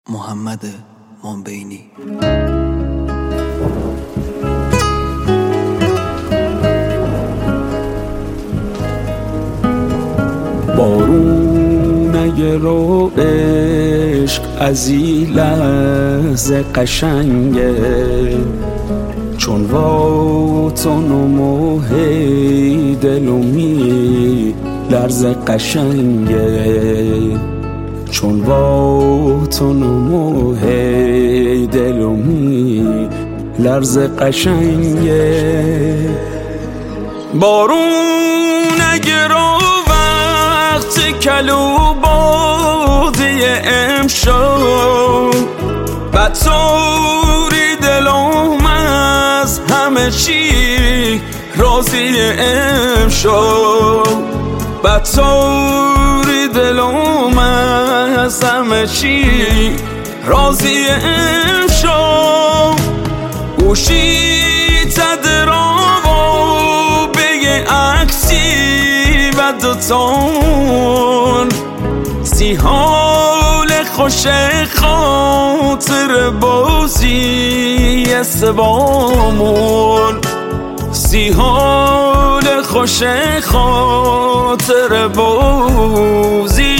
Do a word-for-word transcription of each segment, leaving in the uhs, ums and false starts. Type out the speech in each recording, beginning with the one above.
محمد مانبینی. بارونه رو عشق از این لحظه قشنگه، چون واتون و موهی دلومی لرز قشنگه، چون واتون و موهی دلومی لرز قشنگه. بارون اگه رو وقت کلو بادی امشب، بدطوری دلم از همه چی راضی امشب، بدطوری دلم از همه چی راضی امشب. گوشی تدرا و بگه عکسی و دوتون سی حال خوش خاطر بازی سبامون، سی حال خوش خاطر بازی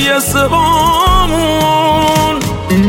سبامون.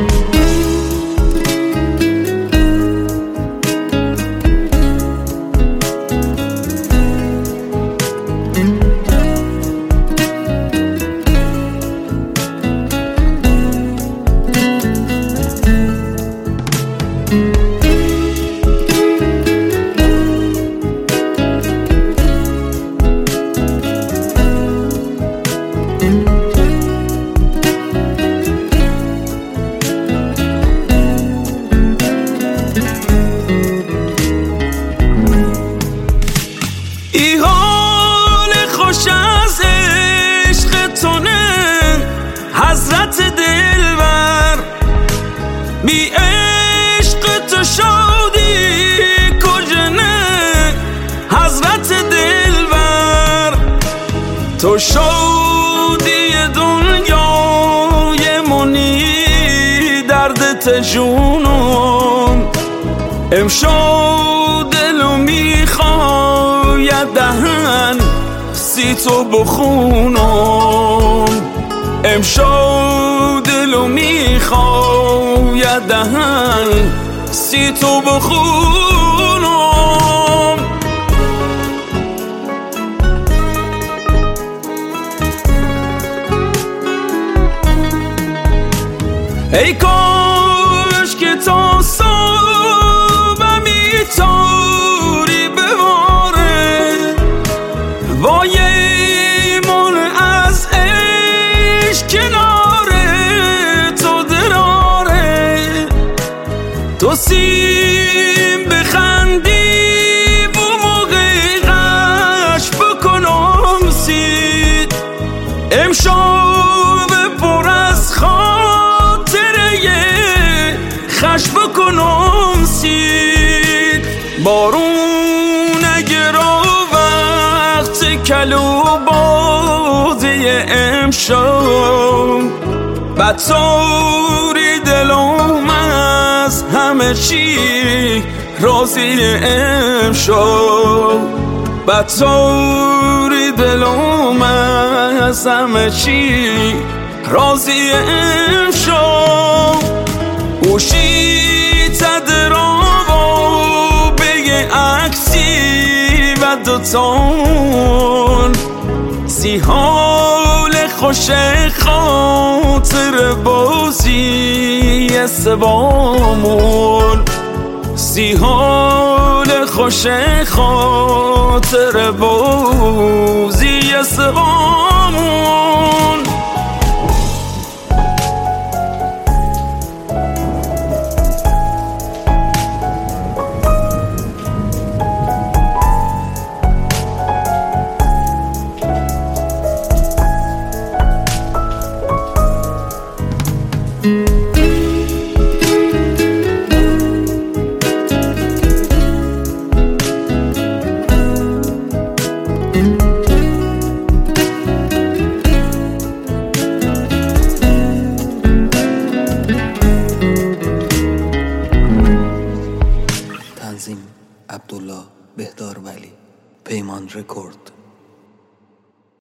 ای حال خوش از عشق تونه حضرت دلبر، بی عشق تو شادی کجنه حضرت دلبر. تو شادی دنیای منی دردت جونم، امشب دلو میخوای دهن سی تو بخونم، امشب دلو میخوای دهن سی تو بخونم. ای کاش که تا صبح میتاری بباره، وای من از عشق کناره تو دراره، تو سیم بخندی و موقع غش بکنم سید، امشب پر از خاطره خش بکنم سید. بارون اگه رو وقت کلو بادی امشب، بدطوری دلم از همه چی راضی امشب، بدطوری دلم از همه چی راضی امشب. گوشی تدرا و بگه عکسی و دوتون سی حال خوش خاطر بازی سبامون، سی حال خوش خاطر بازی سبامون. عبدالله بهدار ولی. پیمان رکورد.